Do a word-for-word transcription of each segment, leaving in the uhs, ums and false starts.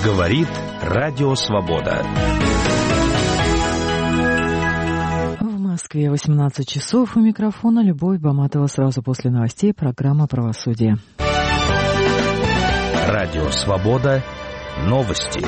Говорит Радио Свобода. В Москве восемнадцать часов. У микрофона Любовь Баматова. Сразу после новостей программа «Правосудие». Радио Свобода. Новости.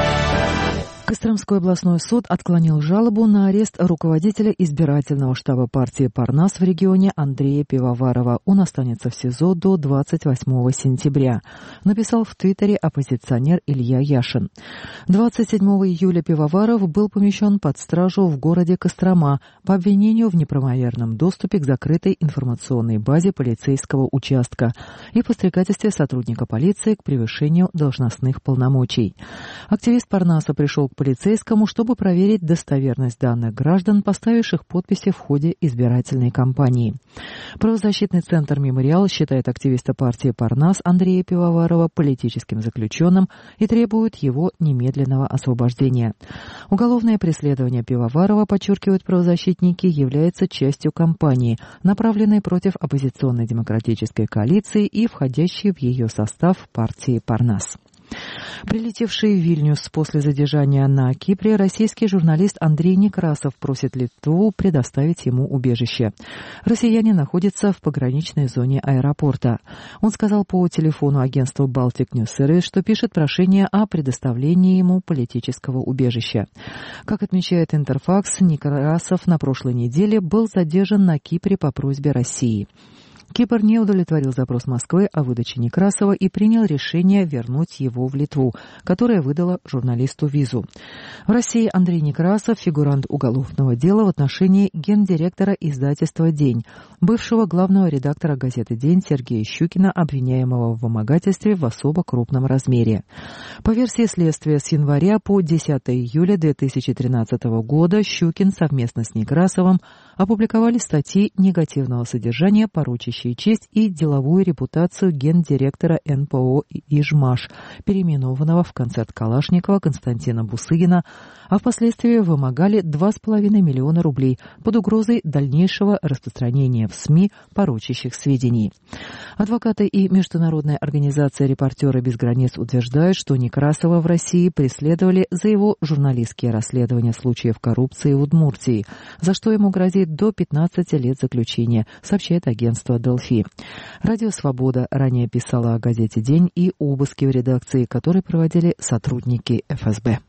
Костромской областной суд отклонил жалобу на арест руководителя избирательного штаба партии «Парнас» в регионе Андрея Пивоварова. Он останется в СИЗО до двадцать восьмого сентября, написал в Твиттере оппозиционер Илья Яшин. двадцать седьмого июля Пивоваров был помещен под стражу в городе Кострома по обвинению в неправомерном доступе к закрытой информационной базе полицейского участка и подстрекательстве сотрудника полиции к превышению должностных полномочий. Активист «Парнаса» пришел к полицейскому, чтобы проверить достоверность данных граждан, поставивших подписи в ходе избирательной кампании. Правозащитный центр «Мемориал» считает активиста партии «Парнас» Андрея Пивоварова политическим заключенным и требует его немедленного освобождения. Уголовное преследование Пивоварова, подчеркивают правозащитники, является частью кампании, направленной против оппозиционной демократической коалиции и входящей в ее состав партии «Парнас». Прилетевший в Вильнюс после задержания на Кипре, российский журналист Андрей Некрасов просит Литву предоставить ему убежище. Россиянин находится в пограничной зоне аэропорта. Он сказал по телефону агентству Baltic News Service, что пишет прошение о предоставлении ему политического убежища. Как отмечает Интерфакс, Некрасов на прошлой неделе был задержан на Кипре по просьбе России. Кипр не удовлетворил запрос Москвы о выдаче Некрасова и принял решение вернуть его в Литву, которая выдала журналисту визу. В России Андрей Некрасов – фигурант уголовного дела в отношении гендиректора издательства «День», бывшего главного редактора газеты «День» Сергея Щукина, обвиняемого в вымогательстве в особо крупном размере. По версии следствия, с января по десятого июля две тысячи тринадцатого года Щукин совместно с Некрасовым опубликовали статьи негативного содержания, порочащие честь и деловую репутацию гендиректора эн пэ о «Ижмаш», переименованного в концерт Калашникова Константина Бусыгина, а впоследствии вымогали два с половиной миллиона рублей под угрозой дальнейшего распространения в СМИ порочащих сведений. Адвокаты и международная организация «Репортеры без границ» утверждают, что Некрасова в России преследовали за его журналистские расследования случаев коррупции в Удмуртии, за что ему грозит до пятнадцати лет заключения, сообщает агентство «Делфи». Радио «Свобода» ранее писала о газете «День» и обыски в редакции, которые проводили сотрудники эф эс бэ.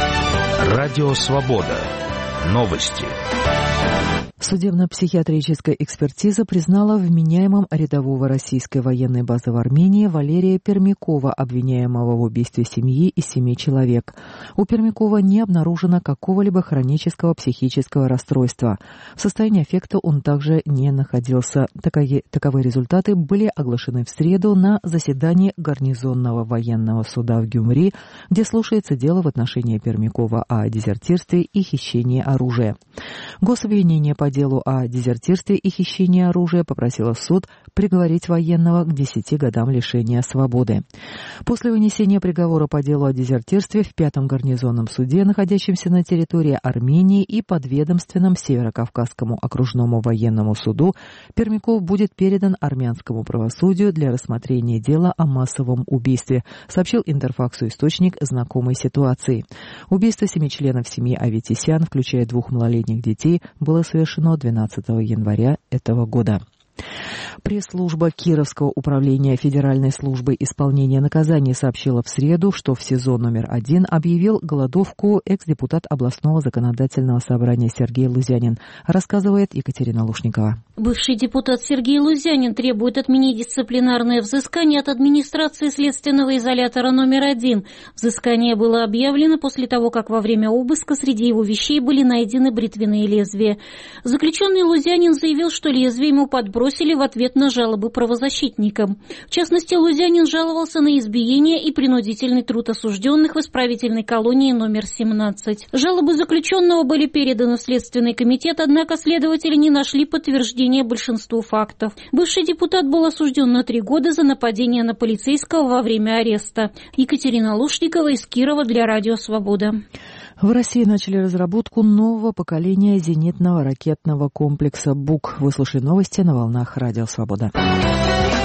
Радио «Свобода». Новости. Судебно-психиатрическая экспертиза признала вменяемым рядового российской военной базы в Армении Валерия Пермякова, обвиняемого в убийстве семьи и семи человек. У Пермякова не обнаружено какого-либо хронического психического расстройства. В состоянии аффекта он также не находился. Таковые, таковые результаты были оглашены в среду на заседании гарнизонного военного суда в Гюмри, где слушается дело в отношении Пермякова о дезертирстве и хищении оружия. Гособвинение по делу о дезертирстве и хищении оружия попросила суд приговорить военного к десяти годам лишения свободы. После вынесения приговора по делу о дезертирстве в пятом гарнизонном суде, находящемся на территории Армении и подведомственном Северокавказскому окружному военному суду, Пермяков будет передан армянскому правосудию для рассмотрения дела о массовом убийстве, сообщил Интерфаксу источник знакомой ситуации. Убийство семи членов семьи Аветисян, включая двух малолетних детей, было совершено двенадцатого января этого года. Пресс-служба Кировского управления Федеральной службы исполнения наказаний сообщила в среду, что в СИЗО номер один объявил голодовку экс-депутат областного законодательного собрания Сергей Лузянин, рассказывает Екатерина Лушникова. Бывший депутат Сергей Лузянин требует отменить дисциплинарное взыскание от администрации следственного изолятора номер один. Взыскание было объявлено после того, как во время обыска среди его вещей были найдены бритвенные лезвия. Заключенный Лузянин заявил, что лезвие ему подбросили в ответ на жалобы правозащитникам. В частности, Лузянин жаловался на избиение и принудительный труд осужденных в исправительной колонии номер семнадцать. Жалобы заключенного были переданы в Следственный комитет, однако следователи не нашли подтверждения большинству фактов. Бывший депутат был осужден на три года за нападение на полицейского во время ареста. Екатерина Лушникова из Кирова для Радио Свобода. В России начали разработку нового поколения зенитного ракетного комплекса «Бук». Выслушай новости на волнах Радио Свобода.